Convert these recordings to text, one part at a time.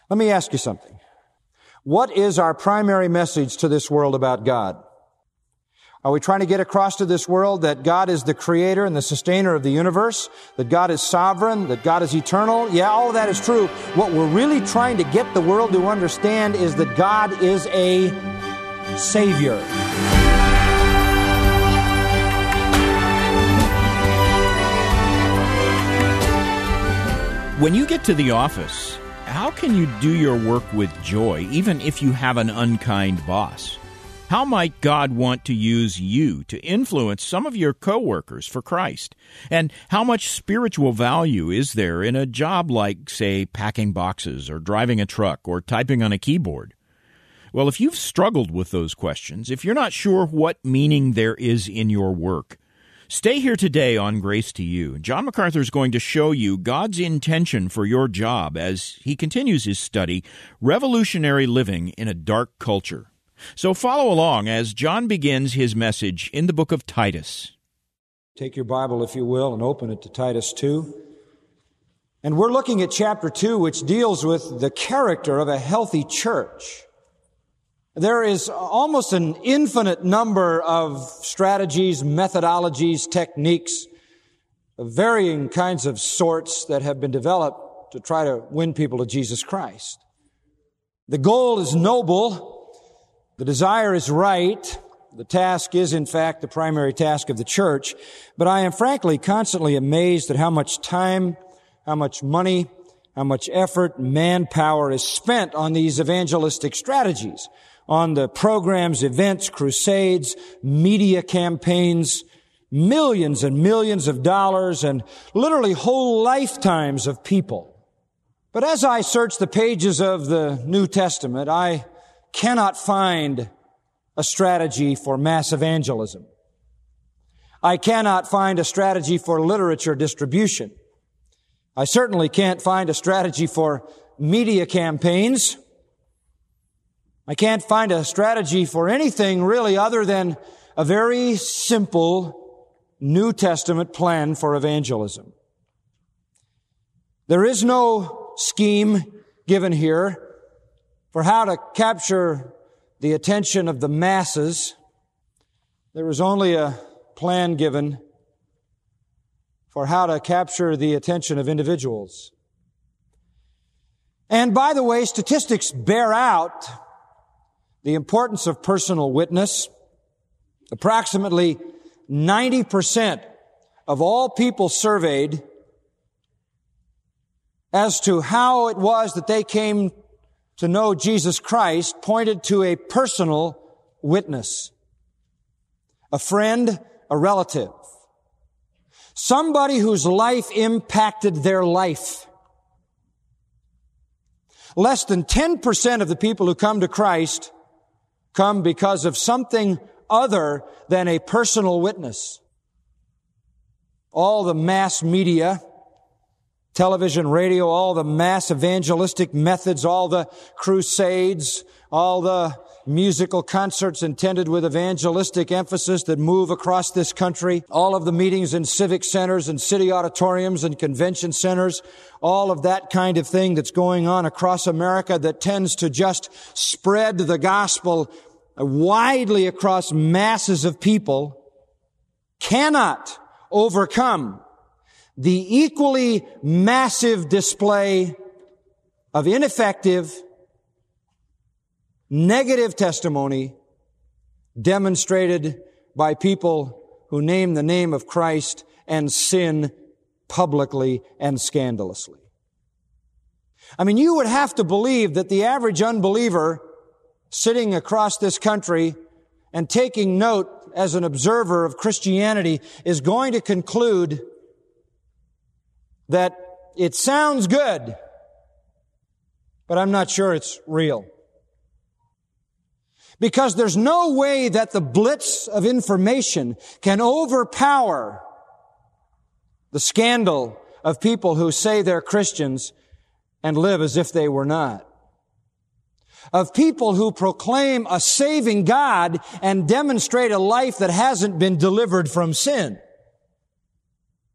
Let me ask you something. What is our primary message to this world about God? Are we trying to get across to this world that God is the creator and the sustainer of the universe? That God is sovereign? That God is eternal? Yeah, all of that is true. What we're really trying to get the world to understand is that God is a Savior. When you get to the office, how can you do your work with joy, even if you have an unkind boss? How might God want to use you to influence some of your coworkers for Christ? And how much spiritual value is there in a job like, say, packing boxes or driving a truck or typing on a keyboard? Well, if you've struggled with those questions, if you're not sure what meaning there is in your work, stay here today on Grace to You. John MacArthur is going to show you God's intention for your job as he continues his study, Revolutionary Living in a Dark Culture. So follow along as John begins his message in the book of Titus. Take your Bible, if you will, and open it to Titus 2. And we're looking at chapter 2, which deals with the character of a healthy church. There is almost an infinite number of strategies, methodologies, techniques of varying kinds of sorts that have been developed to try to win people to Jesus Christ. The goal is noble. The desire is right. The task is, in fact, the primary task of the church. But I am frankly constantly amazed at how much time, how much money, how much effort, manpower is spent on these evangelistic strategies, on the programs, events, crusades, media campaigns, millions and millions of dollars, and literally whole lifetimes of people. But as I search the pages of the New Testament, I cannot find a strategy for mass evangelism. I cannot find a strategy for literature distribution. I certainly can't find a strategy for media campaigns. I can't find a strategy for anything really other than a very simple New Testament plan for evangelism. There is no scheme given here for how to capture the attention of the masses. There is only a plan given for how to capture the attention of individuals. And by the way, statistics bear out the importance of personal witness. Approximately 90% of all people surveyed as to how it was that they came to know Jesus Christ pointed to a personal witness. A friend, a relative. Somebody whose life impacted their life. Less than 10% of the people who come to Christ come because of something other than a personal witness. All the mass media, television, radio, all the mass evangelistic methods, all the crusades, all the musical concerts intended with evangelistic emphasis that move across this country, all of the meetings in civic centers and city auditoriums and convention centers, all of that kind of thing that's going on across America that tends to just spread the gospel widely across masses of people, cannot overcome the equally massive display of ineffective, negative testimony demonstrated by people who name the name of Christ and sin publicly and scandalously. I mean, you would have to believe that the average unbeliever sitting across this country and taking note as an observer of Christianity is going to conclude that it sounds good, but I'm not sure it's real. Because there's no way that the blitz of information can overpower the scandal of people who say they're Christians and live as if they were not. Of people who proclaim a saving God and demonstrate a life that hasn't been delivered from sin.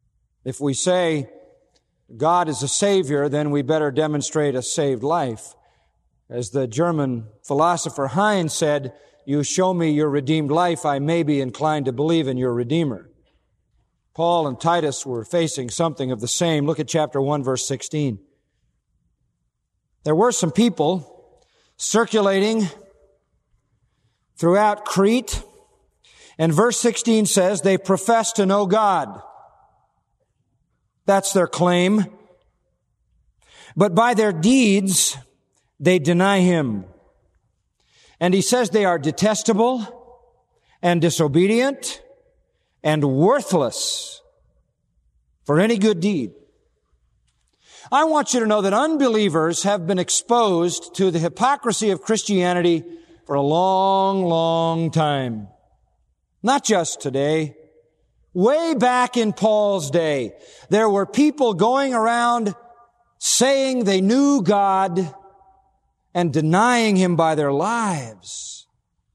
If we say God is a Savior, then we better demonstrate a saved life. As the German philosopher Heinz said, "You show me your redeemed life, I may be inclined to believe in your Redeemer." Paul and Titus were facing something of the same. Look at chapter 1, verse 16. There were some people circulating throughout Crete, and verse 16 says they profess to know God. That's their claim. But by their deeds, they deny Him. And he says they are detestable and disobedient and worthless for any good deed. I want you to know that unbelievers have been exposed to the hypocrisy of Christianity for a long, long time. Not just today. Way back in Paul's day, there were people going around saying they knew God and denying Him by their lives.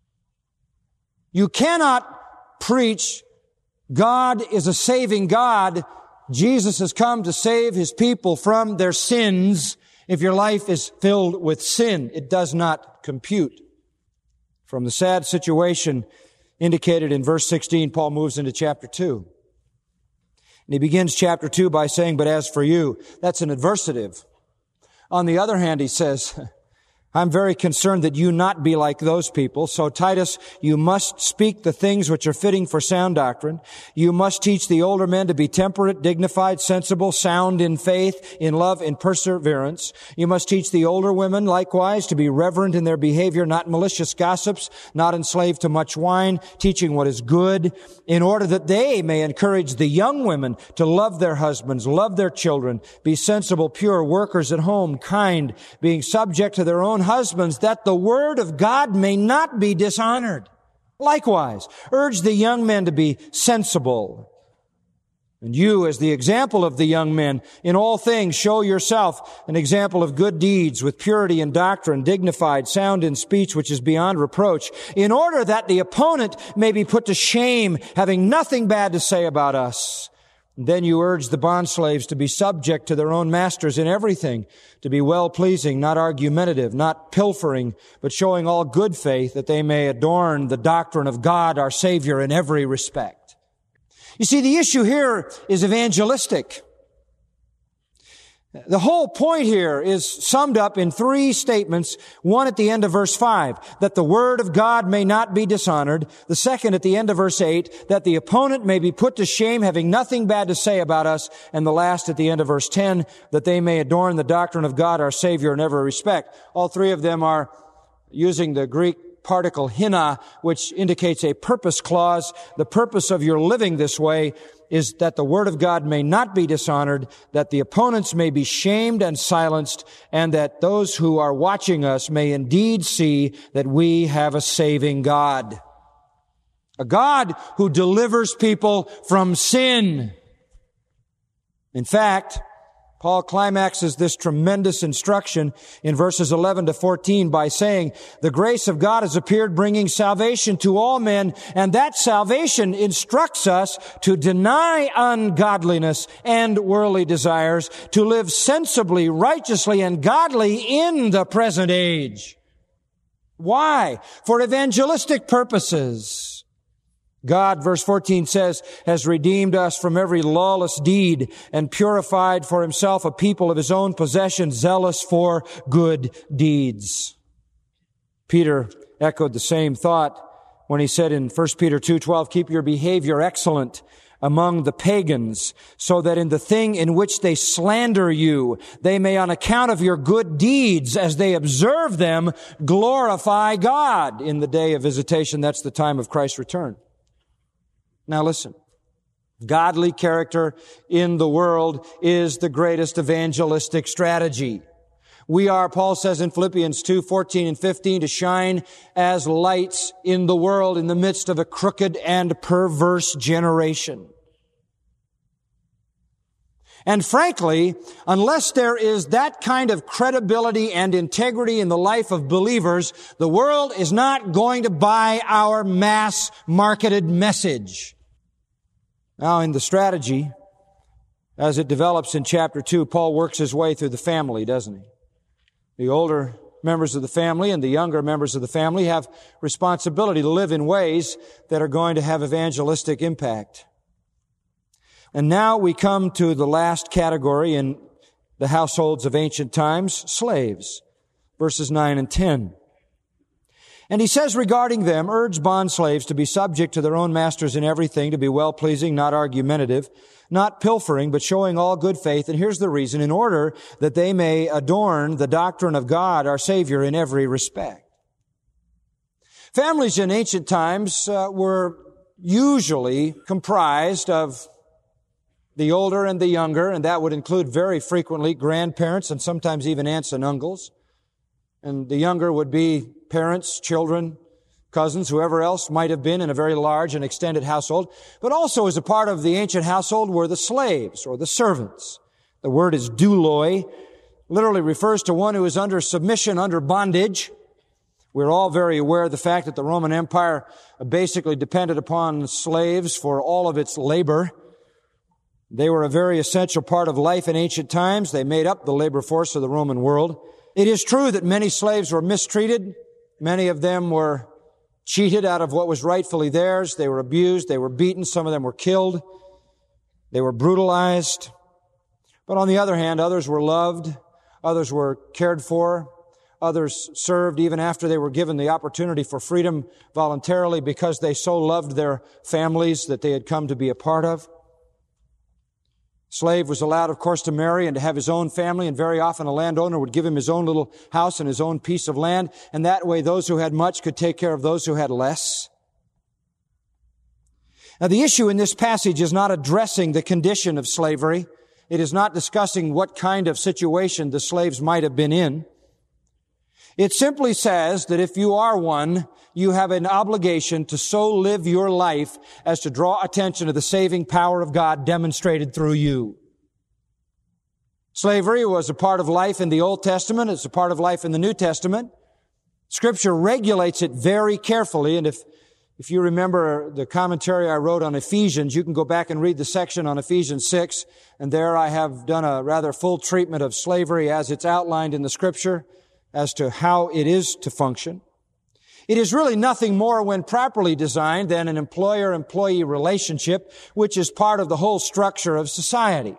You cannot preach God is a saving God. Jesus has come to save His people from their sins. If your life is filled with sin, it does not compute. From the sad situation indicated in verse 16, Paul moves into chapter 2. And he begins chapter 2 by saying, "But as for you," that's an adversative. On the other hand, he says, "I'm very concerned that you not be like those people. So Titus, you must speak the things which are fitting for sound doctrine. You must teach the older men to be temperate, dignified, sensible, sound in faith, in love, in perseverance. You must teach the older women likewise to be reverent in their behavior, not malicious gossips, not enslaved to much wine, teaching what is good, in order that they may encourage the young women to love their husbands, love their children, be sensible, pure, workers at home, kind, being subject to their own husbands, that the word of God may not be dishonored. Likewise, urge the young men to be sensible. And you, as the example of the young men, in all things show yourself an example of good deeds, with purity in doctrine, dignified, sound in speech, which is beyond reproach, in order that the opponent may be put to shame, having nothing bad to say about us. Then you urge the bondslaves to be subject to their own masters in everything, to be well-pleasing, not argumentative, not pilfering, but showing all good faith, that they may adorn the doctrine of God our Savior in every respect." You see, the issue here is evangelistic. The whole point here is summed up in three statements. One at the end of verse 5, that the word of God may not be dishonored. The second at the end of verse 8, that the opponent may be put to shame, having nothing bad to say about us. And the last at the end of verse 10, that they may adorn the doctrine of God our Savior in every respect. All three of them are using the Greek particle hina, which indicates a purpose clause. The purpose of your living this way is that the word of God may not be dishonored, that the opponents may be shamed and silenced, and that those who are watching us may indeed see that we have a saving God. A God who delivers people from sin. In fact, Paul climaxes this tremendous instruction in verses 11 to 14 by saying, "The grace of God has appeared, bringing salvation to all men, and that salvation instructs us to deny ungodliness and worldly desires, to live sensibly, righteously, and godly in the present age." Why? For evangelistic purposes. God, verse 14 says, has redeemed us from every lawless deed and purified for Himself a people of His own possession, zealous for good deeds. Peter echoed the same thought when he said in 1 Peter 2:12, "Keep your behavior excellent among the pagans, so that in the thing in which they slander you, they may on account of your good deeds, as they observe them, glorify God in the day of visitation." That's the time of Christ's return. Now listen, godly character in the world is the greatest evangelistic strategy. We are, Paul says in Philippians 2:14 and 15, to shine as lights in the world in the midst of a crooked and perverse generation. And frankly, unless there is that kind of credibility and integrity in the life of believers, the world is not going to buy our mass-marketed message. Now, in the strategy, as it develops in chapter 2, Paul works his way through the family, doesn't he? The older members of the family and the younger members of the family have responsibility to live in ways that are going to have evangelistic impact. And now we come to the last category in the households of ancient times, slaves, verses 9 and 10. And he says regarding them, urge bondslaves to be subject to their own masters in everything, to be well-pleasing, not argumentative, not pilfering, but showing all good faith. And here's the reason, in order that they may adorn the doctrine of God, our Savior, in every respect. Families in ancient times were usually comprised of the older and the younger, and that would include very frequently grandparents and sometimes even aunts and uncles. And the younger would be parents, children, cousins, whoever else might have been in a very large and extended household. But also as a part of the ancient household were the slaves or the servants. The word is douloi, literally refers to one who is under submission, under bondage. We're all very aware of the fact that the Roman Empire basically depended upon slaves for all of its labor. They were a very essential part of life in ancient times. They made up the labor force of the Roman world. It is true that many slaves were mistreated. Many of them were cheated out of what was rightfully theirs. They were abused. They were beaten. Some of them were killed. They were brutalized. But on the other hand, others were loved. Others were cared for. Others served even after they were given the opportunity for freedom voluntarily because they so loved their families that they had come to be a part of. Slave was allowed, of course, to marry and to have his own family, and very often a landowner would give him his own little house and his own piece of land, and that way those who had much could take care of those who had less. Now, the issue in this passage is not addressing the condition of slavery. It is not discussing what kind of situation the slaves might have been in. It simply says that if you are one, you have an obligation to so live your life as to draw attention to the saving power of God demonstrated through you. Slavery was a part of life in the Old Testament. It's a part of life in the New Testament. Scripture regulates it very carefully, and if you remember the commentary I wrote on Ephesians, you can go back and read the section on Ephesians 6, and there I have done a rather full treatment of slavery as it's outlined in the Scripture as to how it is to function. It is really nothing more, when properly designed, than an employer-employee relationship, which is part of the whole structure of society.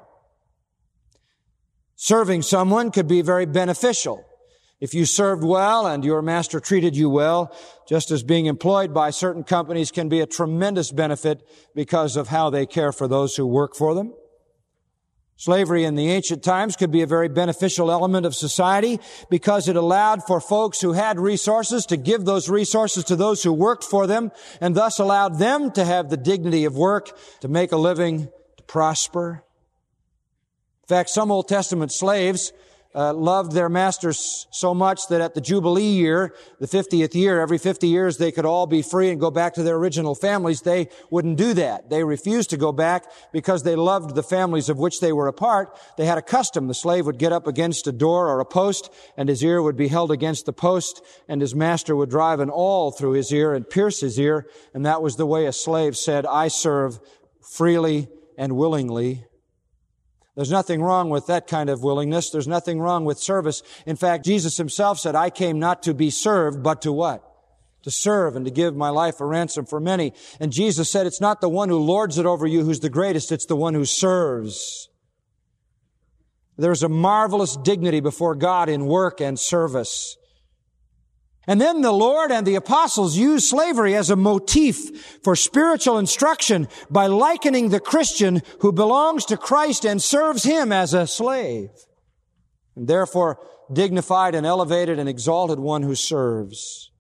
Serving someone could be very beneficial. If you served well and your master treated you well, just as being employed by certain companies can be a tremendous benefit because of how they care for those who work for them. Slavery in the ancient times could be a very beneficial element of society because it allowed for folks who had resources to give those resources to those who worked for them, and thus allowed them to have the dignity of work, to make a living, to prosper. In fact, some Old Testament slaves loved their masters so much that at the Jubilee year, the 50th year, every 50 years they could all be free and go back to their original families. They wouldn't do that. They refused to go back because they loved the families of which they were a part. They had a custom. The slave would get up against a door or a post, and his ear would be held against the post, and his master would drive an awl through his ear and pierce his ear, and that was the way a slave said, "I serve freely and willingly." There's nothing wrong with that kind of willingness. There's nothing wrong with service. In fact, Jesus himself said, "I came not to be served, but to what? To serve and to give my life a ransom for many." And Jesus said, it's not the one who lords it over you who's the greatest, it's the one who serves. There's a marvelous dignity before God in work and service. And then the Lord and the apostles used slavery as a motif for spiritual instruction by likening the Christian who belongs to Christ and serves Him as a slave, and therefore dignified and elevated and exalted one who serves.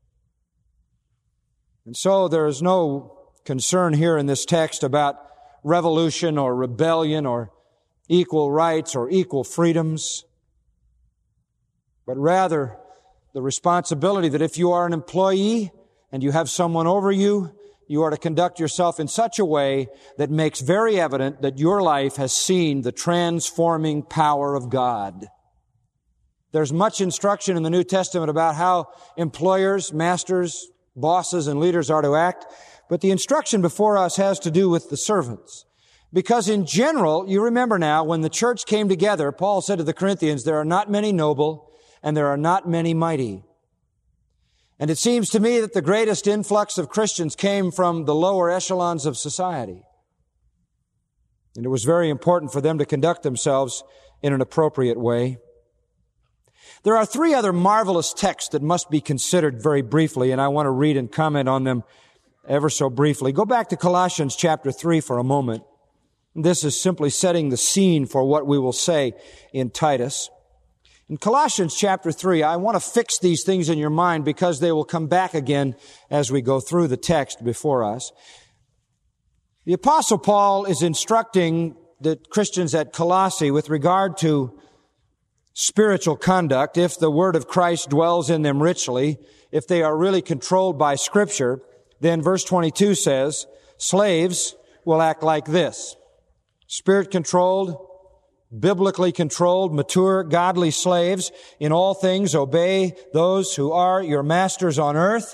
And so there is no concern here in this text about revolution or rebellion or equal rights or equal freedoms, but rather the responsibility that if you are an employee and you have someone over you, you are to conduct yourself in such a way that makes very evident that your life has seen the transforming power of God. There's much instruction in the New Testament about how employers, masters, bosses, and leaders are to act, but the instruction before us has to do with the servants. Because in general, you remember now, when the church came together, Paul said to the Corinthians, there are not many noble, and there are not many mighty. And it seems to me that the greatest influx of Christians came from the lower echelons of society. And it was very important for them to conduct themselves in an appropriate way. There are three other marvelous texts that must be considered very briefly, and I want to read and comment on them ever so briefly. Go back to Colossians chapter 3 for a moment. This is simply setting the scene for what we will say in Titus. In Colossians chapter 3, I want to fix these things in your mind because they will come back again as we go through the text before us. The Apostle Paul is instructing the Christians at Colossae with regard to spiritual conduct, if the Word of Christ dwells in them richly, if they are really controlled by Scripture. Then verse 22 says, slaves will act like this. Spirit-controlled, biblically controlled, mature, godly slaves, in all things obey those who are your masters on earth,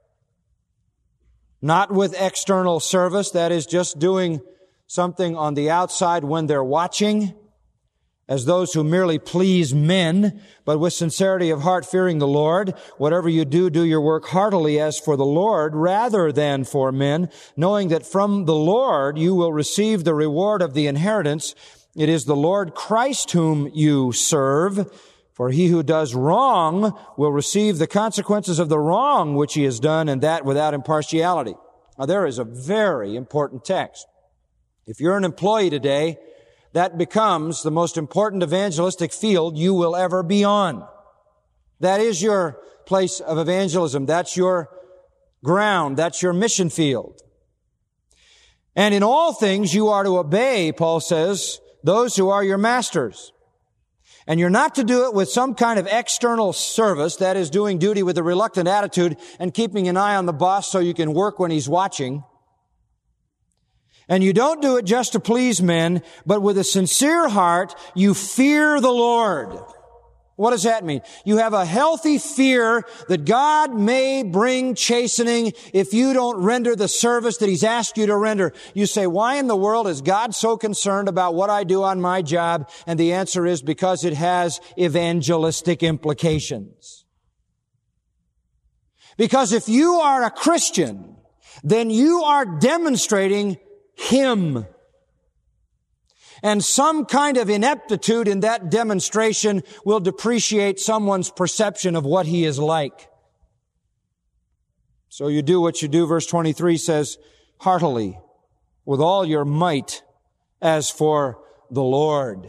not with external service, that is just doing something on the outside when they're watching, as those who merely please men, but with sincerity of heart fearing the Lord. Whatever you do, do your work heartily as for the Lord rather than for men, knowing that from the Lord you will receive the reward of the inheritance. It is the Lord Christ whom you serve. For he who does wrong will receive the consequences of the wrong which he has done, and that without impartiality. Now there is a very important text. If you're an employee today, that becomes the most important evangelistic field you will ever be on. That is your place of evangelism. That's your ground. That's your mission field. And in all things you are to obey, Paul says, those who are your masters. And you're not to do it with some kind of external service, that is doing duty with a reluctant attitude and keeping an eye on the boss so you can work when he's watching. And you don't do it just to please men, but with a sincere heart, you fear the Lord. What does that mean? You have a healthy fear that God may bring chastening if you don't render the service that He's asked you to render. You say, why in the world is God so concerned about what I do on my job? And the answer is because it has evangelistic implications. Because if you are a Christian, then you are demonstrating Him. And some kind of ineptitude in that demonstration will depreciate someone's perception of what He is like. So you do what you do. Verse 23 says, heartily, with all your might, as for the Lord,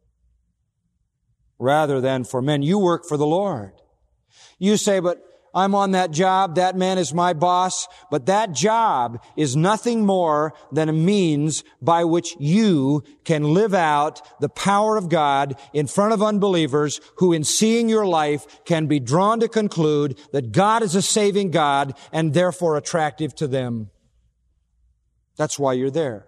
rather than for men. You work for the Lord. You say, but I'm on that job, that man is my boss, but that job is nothing more than a means by which you can live out the power of God in front of unbelievers who, in seeing your life, can be drawn to conclude that God is a saving God and therefore attractive to them. That's why you're there.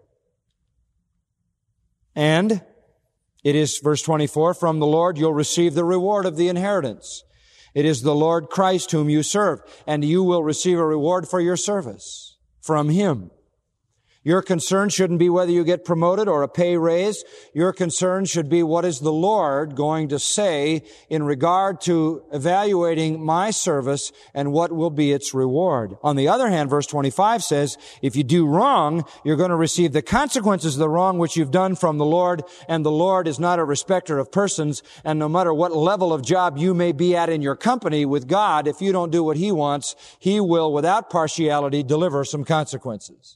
And it is, verse 24, from the Lord you'll receive the reward of the inheritance. It is the Lord Christ whom you serve, and you will receive a reward for your service from Him. Your concern shouldn't be whether you get promoted or a pay raise. Your concern should be, what is the Lord going to say in regard to evaluating my service and what will be its reward? On the other hand, verse 25 says, if you do wrong, you're going to receive the consequences of the wrong which you've done from the Lord, and the Lord is not a respecter of persons, and no matter what level of job you may be at in your company with God, if you don't do what He wants, He will, without partiality, deliver some consequences.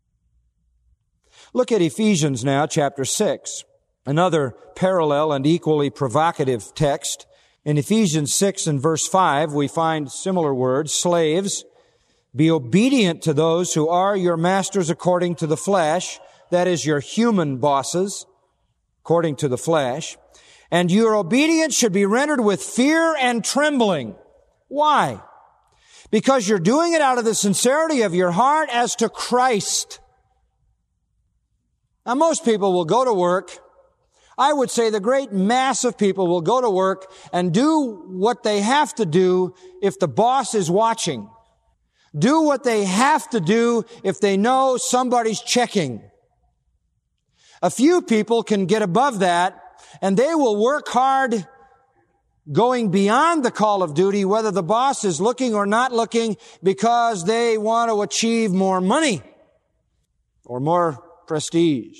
Look at Ephesians now, chapter 6, another parallel and equally provocative text. In Ephesians 6 and verse 5, we find similar words. Slaves, be obedient to those who are your masters according to the flesh, that is, your human bosses, according to the flesh. And your obedience should be rendered with fear and trembling. Why? Because you're doing it out of the sincerity of your heart as to Christ. Now, most people will go to work. I would say the great mass of people will go to work and do what they have to do if the boss is watching. Do what they have to do if they know somebody's checking. A few people can get above that, and they will work hard going beyond the call of duty, whether the boss is looking or not looking, because they want to achieve more money or more prestige.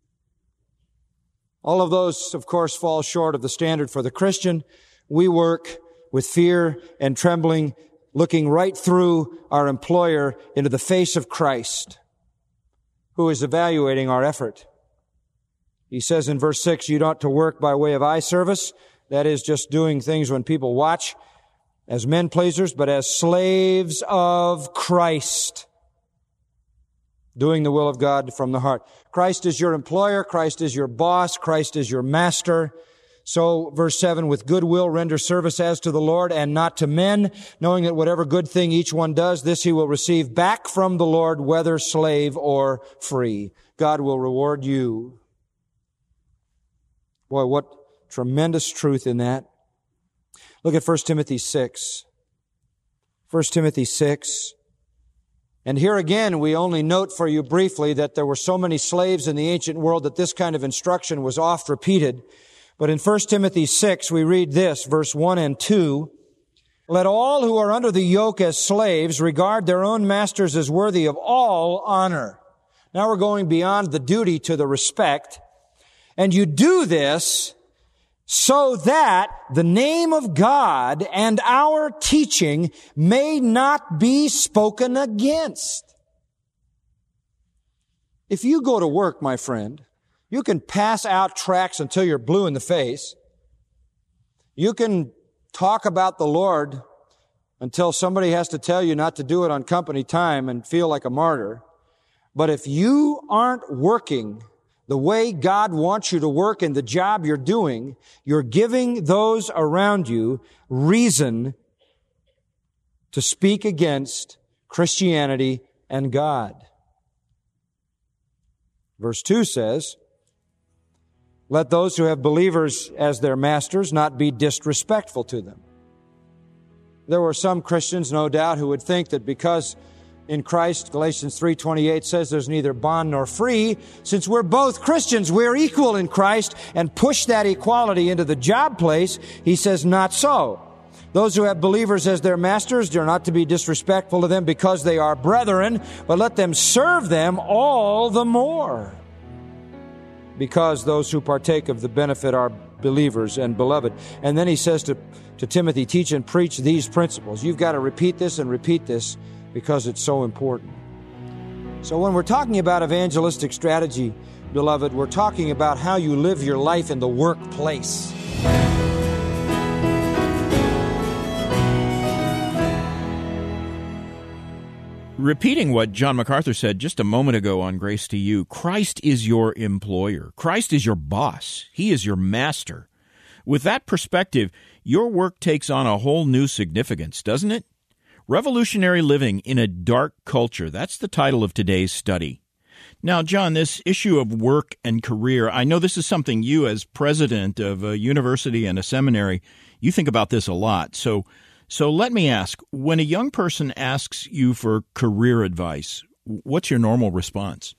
All of those, of course, fall short of the standard for the Christian. We work with fear and trembling, looking right through our employer into the face of Christ, who is evaluating our effort. He says in verse 6, you don't to work by way of eye service, that is, just doing things when people watch, as men pleasers, but as slaves of Christ, doing the will of God from the heart. Christ is your employer, Christ is your boss, Christ is your master. So, verse 7, with good will render service as to the Lord and not to men, knowing that whatever good thing each one does, this he will receive back from the Lord, whether slave or free. God will reward you. Boy, what tremendous truth in that. Look at 1 Timothy 6. 1 Timothy 6. And here again, we only note for you briefly that there were so many slaves in the ancient world that this kind of instruction was oft repeated. But in 1 Timothy 6, we read this, verse 1 and 2, let all who are under the yoke as slaves regard their own masters as worthy of all honor. Now we're going beyond the duty to the respect. And you do this so that the name of God and our teaching may not be spoken against. If you go to work, my friend, you can pass out tracts until you're blue in the face. You can talk about the Lord until somebody has to tell you not to do it on company time and feel like a martyr. But if you aren't working the way God wants you to work in the job you're doing, you're giving those around you reason to speak against Christianity and God. Verse 2 says, let those who have believers as their masters not be disrespectful to them. There were some Christians, no doubt, who would think that because in Christ, Galatians 3:28 says there's neither bond nor free. Since we're both Christians, we're equal in Christ, and push that equality into the job place. He says not so. Those who have believers as their masters, they're not to be disrespectful to them because they are brethren, but let them serve them all the more, because those who partake of the benefit are believers and beloved. And then he says to Timothy, teach and preach these principles. You've got to repeat this and repeat this, because it's so important. So when we're talking about evangelistic strategy, beloved, we're talking about how you live your life in the workplace. Repeating what John MacArthur said just a moment ago on Grace to You, Christ is your employer. Christ is your boss. He is your master. With that perspective, your work takes on a whole new significance, doesn't it? Revolutionary Living in a Dark Culture. That's the title of today's study. Now, John, this issue of work and career, I know this is something you, as president of a university and a seminary, you think about this a lot. So let me ask, when a young person asks you for career advice, what's your normal response?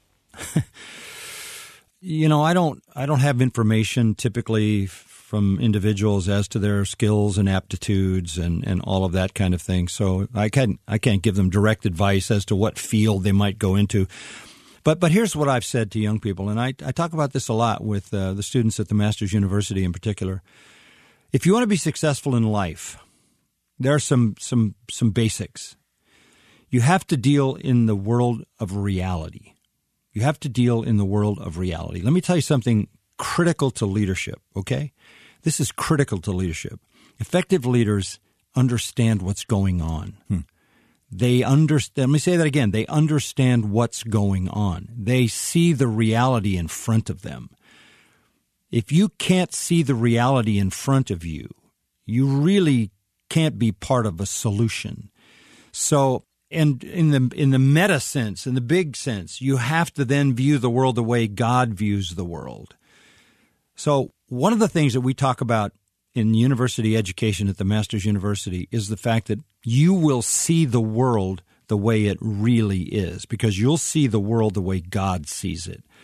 I don't have information typically from individuals as to their skills and aptitudes and all of that kind of thing. So I can't give them direct advice as to what field they might go into. But here's what I've said to young people, and I talk about this a lot with the students at the Masters University in particular. If you want to be successful in life, there are some basics. You have to deal in the world of reality. You have to deal in the world of reality. Let me tell you something critical to leadership, okay? This is critical to leadership. Effective leaders understand what's going on. They understand. Let me say that again. They understand what's going on. They see the reality in front of them. If you can't see the reality in front of you, you really can't be part of a solution. So, and in the meta sense, in the big sense, you have to then view the world the way God views the world. So one of the things that we talk about in university education at the Masters University is the fact that you will see the world the way it really is, because you'll see the world the way God sees it.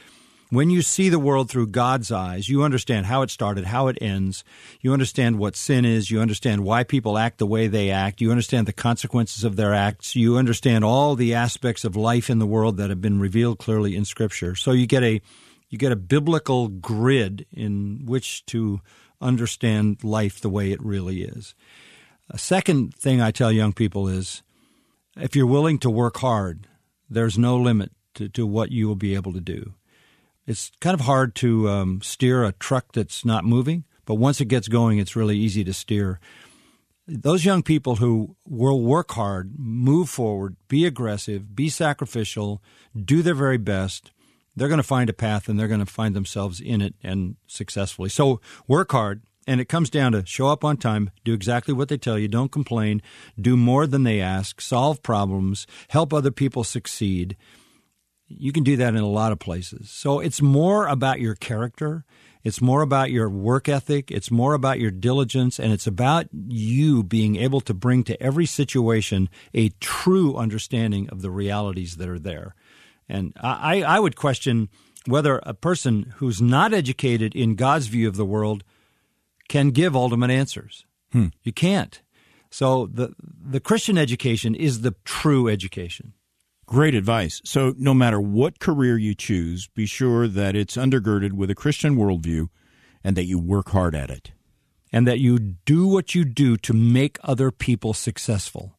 When you see the world through God's eyes, you understand how it started, how it ends. You understand what sin is. You understand why people act the way they act. You understand the consequences of their acts. You understand all the aspects of life in the world that have been revealed clearly in Scripture. So you get a biblical grid in which to understand life the way it really is. A second thing I tell young people is, if you're willing to work hard, there's no limit to what you will be able to do. It's kind of hard to steer a truck that's not moving, but once it gets going, it's really easy to steer. Those young people who will work hard, move forward, be aggressive, be sacrificial, do their very best, they're going to find a path and they're going to find themselves in it and successfully. So work hard, and it comes down to show up on time, do exactly what they tell you, don't complain, do more than they ask, solve problems, help other people succeed. You can do that in a lot of places. So it's more about your character. It's more about your work ethic. It's more about your diligence. And it's about you being able to bring to every situation a true understanding of the realities that are there. And I would question whether a person who's not educated in God's view of the world can give ultimate answers. You can't. So the Christian education is the true education. Great advice. So no matter what career you choose, be sure that it's undergirded with a Christian worldview and that you work hard at it. And that you do what you do to make other people successful.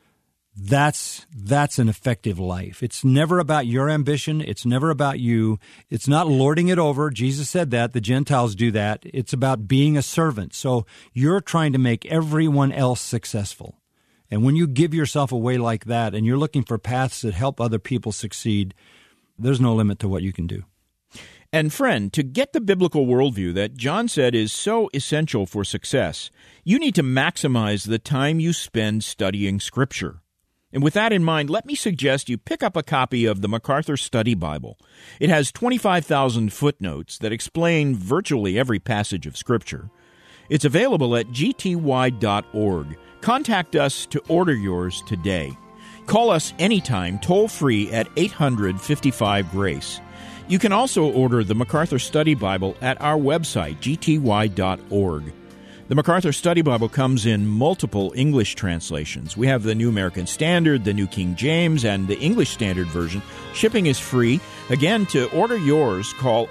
That's an effective life. It's never about your ambition. It's never about you. It's not lording it over. Jesus said that. The Gentiles do that. It's about being a servant. So you're trying to make everyone else successful. And when you give yourself away like that and you're looking for paths that help other people succeed, there's no limit to what you can do. And friend, to get the biblical worldview that John said is so essential for success, you need to maximize the time you spend studying Scripture. And with that in mind, let me suggest you pick up a copy of the MacArthur Study Bible. It has 25,000 footnotes that explain virtually every passage of Scripture. It's available at gty.org. Contact us to order yours today. Call us anytime, toll-free at 800-55-GRACE. You can also order the MacArthur Study Bible at our website, gty.org. The MacArthur Study Bible comes in multiple English translations. We have the New American Standard, the New King James, and the English Standard Version. Shipping is free. Again, to order yours, call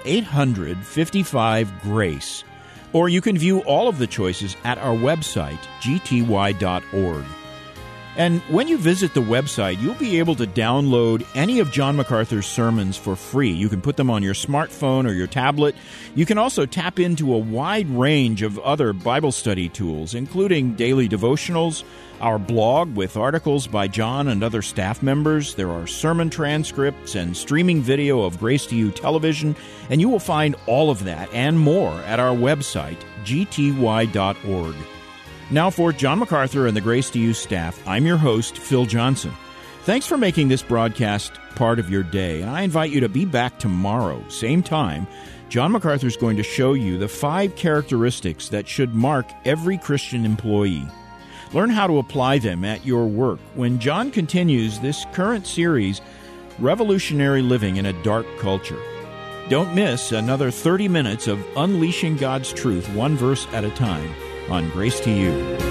800-55-GRACE. Or you can view all of the choices at our website, gty.org. And when you visit the website, you'll be able to download any of John MacArthur's sermons for free. You can put them on your smartphone or your tablet. You can also tap into a wide range of other Bible study tools, including daily devotionals, our blog with articles by John and other staff members. There are sermon transcripts and streaming video of Grace to You television, and you will find all of that and more at our website, gty.org. Now for John MacArthur and the Grace to You staff, I'm your host, Phil Johnson. Thanks for making this broadcast part of your day, and I invite you to be back tomorrow, same time. John MacArthur is going to show you the 5 characteristics that should mark every Christian employee. Learn how to apply them at your work when John continues this current series, Revolutionary Living in a Dark Culture. Don't miss another 30 minutes of unleashing God's truth one verse at a time on Grace to You.